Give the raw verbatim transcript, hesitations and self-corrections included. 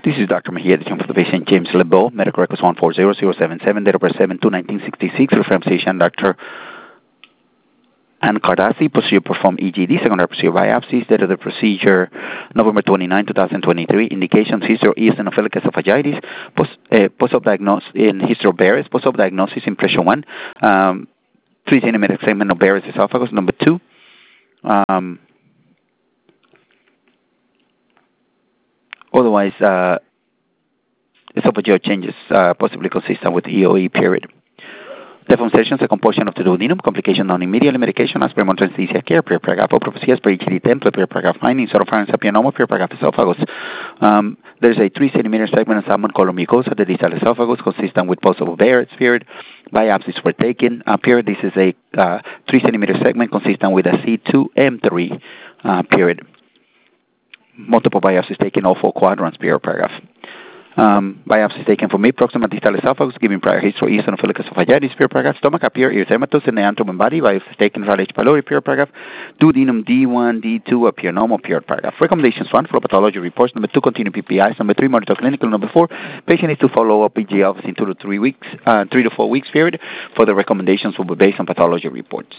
This is Doctor Mejia, editing for the patient James LeBeau, medical records one four zero zero seven seven, date of birth seven two nineteen sixty-six, reference patient Doctor Ann Cardassi, procedure performed E G D, secondary procedure biopsies, date of the procedure November twenty-ninth, twenty twenty-three, indications history of eosinophilic esophagitis, post, uh, post-op diagnosis in history of Barrett's, post-op diagnosis impression one, um, three centimeter segment of Barrett's esophagus, number two, um, otherwise, uh, esophageal changes uh, possibly consistent with E O E period. Demonstrations, a compulsion of the duodenum, complication non-immediate medication, as per anesthesia care, per paragraph prophylaxis, per E G D ten, per paragraph findings, oropharynx, sapionoma, per paragraph esophagus. Um, there's a three centimeter segment of salmon color mucosa, the distal esophagus, consistent with possible Barrett's period. Biopsies were taken. Uh, period. This is a uh, three centimeter segment consistent with a C two M three uh, period. Multiple biopsies taken, all four quadrants, period, paragraph. Um, biopsies taken from mid proximal distal esophagus, giving prior history of eosinophilic esophagitis, period, paragraph. Stomach appear erythematous in the abdomen body. Biopsies taken from H. pylori, period, paragraph. Duodenum D one, D two appear normal, period, paragraph. Recommendations: one, flow pathology reports. Number two, continue P P Is. Number three, monitor clinical. Number four, patient needs to follow up E G Ls in two to three weeks, uh, three to four weeks period. For the recommendations will be based on pathology reports.